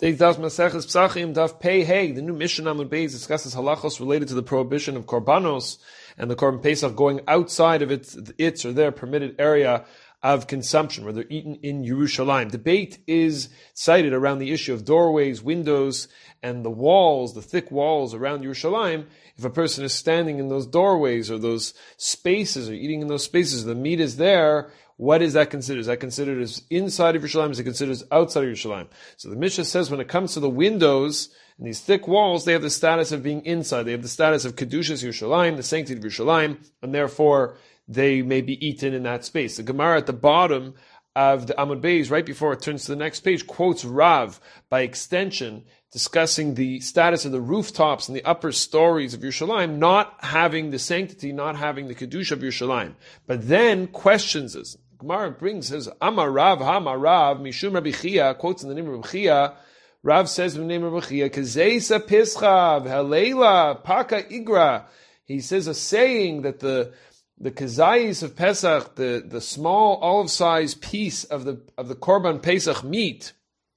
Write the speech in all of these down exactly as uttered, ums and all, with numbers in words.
Today's Daf Maseches Psachim, Daf Pei Hey. The new Mishnah Amud Beis discusses halachos related to the prohibition of korbanos and the korban pesach going outside of its, its or their permitted area of consumption, where they're eaten in Yerushalayim. Debate is cited around the issue of doorways, windows, and the walls, the thick walls around Yerushalayim. If a person is standing in those doorways or those spaces or eating in those spaces, the meat is there. What is that considered? Is that considered as inside of Yerushalayim? Is it considered as outside of Yerushalayim? So the Mishnah says when it comes to the windows and these thick walls, they have the status of being inside. They have the status of Kedushas Yerushalayim, the sanctity of Yerushalayim, and therefore they may be eaten in that space. The Gemara at the bottom of the Amud Beis, right before it turns to the next page, quotes Rav by extension, discussing the status of the rooftops and the upper stories of Yerushalayim not having the sanctity, not having the Kedusha of Yerushalayim. But then questions this. Gemara brings, says, Amar Rav, Hamar Rav, Mishum Rabbi Chia, quotes in the name of Rabbi Chia. Rav says in the name of Rabbi Chia, Kazeisa Pischav, Halela, Paka Igra. He says a saying that the the kazayis of Pesach, the, the small olive-sized piece of the of the Korban Pesach meat,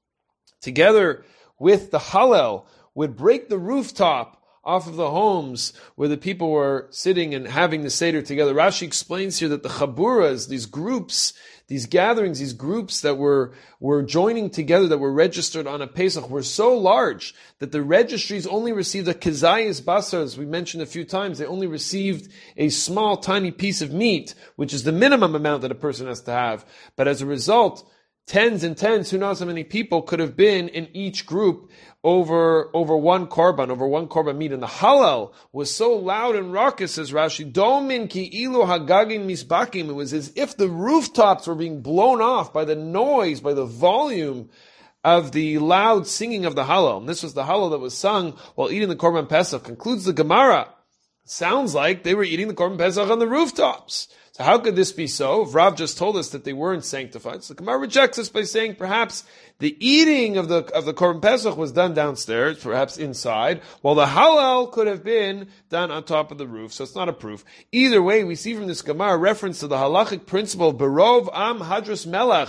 together with the Hallel, would break the rooftop off of the homes where the people were sitting and having the Seder together. Rashi explains here that the Chaburas, these groups, these gatherings, these groups that were, were joining together, that were registered on a Pesach, were so large that the registries only received a Kazayas Basar, as we mentioned a few times. They only received a small, tiny piece of meat, which is the minimum amount that a person has to have. But as a result, tens and tens, who knows how many people could have been in each group over over one korban, over one korban meat. And the Hallel was so loud and raucous, says Rashi, Domin ki ilu hagagin misbakim. It was as if the rooftops were being blown off by the noise, by the volume of the loud singing of the Hallel. And this was the Hallel that was sung while eating the korban pesach. Concludes the Gemara. Sounds like they were eating the korban pesach on the rooftops. So how could this be so? If Rav just told us that they weren't sanctified. So the Gemara rejects this by saying perhaps the eating of the of the Korban Pesach was done downstairs, perhaps inside, while the Hallel could have been done on top of the roof. So it's not a proof. Either way, we see from this Gemara reference to the halachic principle of Berov Am Hadras Melech.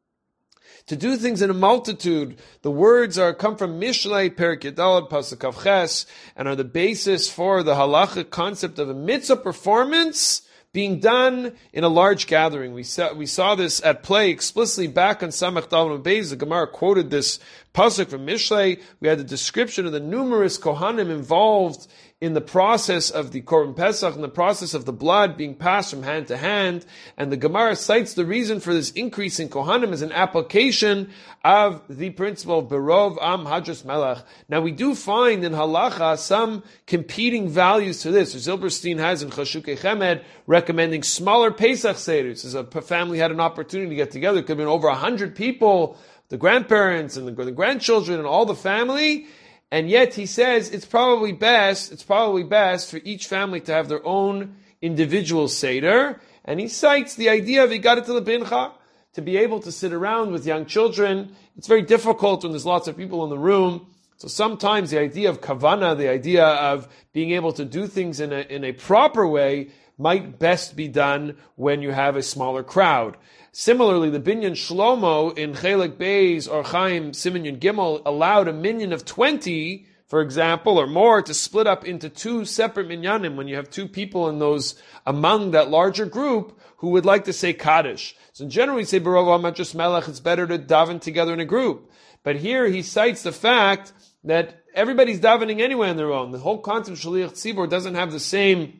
To do things in a multitude, the words are come from Mishlei Perik Yadalad Pasuk Kav Ches and are the basis for the halachic concept of a mitzvah performance being done in a large gathering. We saw, we saw this at play explicitly back on Samach Dalman Beis. The Gemara quoted this pasuk from Mishlei. We had the description of the numerous Kohanim involved in the process of the Korban Pesach and the process of the blood being passed from hand to hand. And the Gemara cites the reason for this increase in Kohanim as an application of the principle of Berov Am Hadras Melech. Now we do find in Halacha some competing values to this. Zilberstein has in Chashukei Chemed recommending smaller Pesach Seders. As a family had an opportunity to get together, it could have been over a hundred people, the grandparents and the, the grandchildren and all the family. And yet he says it's probably best, it's probably best for each family to have their own individual Seder. And he cites the idea of Igadat Lebincha, to be able to sit around with young children. It's very difficult when there's lots of people in the room. So sometimes the idea of kavana, the idea of being able to do things in a, in a proper way might best be done when you have a smaller crowd. Similarly, the Binyan Shlomo in Chelek Beis or Chaim Siman Yud Gimel allowed a minyan of twenty, for example, or more, to split up into two separate minyanim when you have two people in those, among that larger group, who would like to say Kaddish. So generally we say, Berov Am Hadras Melech, it's better to daven together in a group. But here he cites the fact that everybody's davening anyway on their own. The whole concept of Shaliach Tzibor doesn't have the same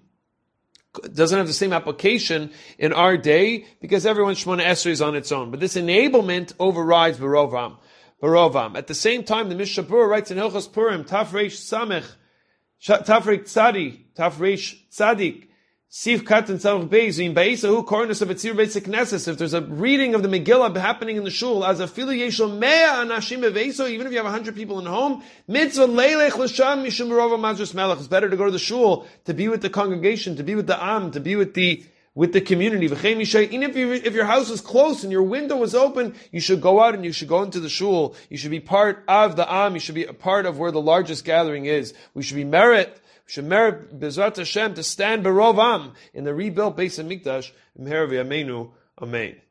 doesn't have the same application in our day because everyone's Shemona Esrei is on its own. But this enablement overrides Berov Am. Berov Am. At the same time, the Mishnah Berurah writes in Hilchos Purim, Taf Reish Samech, Taf Reish Tzadi, Taf Reish Tzadik, Sif Katan Tzavach Beis, in Beisahu Kornus of Etzir Beis Knesses. If there's a reading of the Megillah happening in the shul, as a filu yeshol mea anashim beveiso, even if you have a hundred people in the home, mitzvah leilech l'sham mishum Berov Am Hadras Melech. It's better to go to the shul, to be with the congregation, to be with the am, to be with the with the community. Even if, you, if your house is close and your window is open, you should go out and you should go into the shul. You should be part of the am. You should be a part of where the largest gathering is. We should be merit. We should merit Bezrat Hashem to stand Berov Am in the rebuilt Beis Hamikdash. Amen.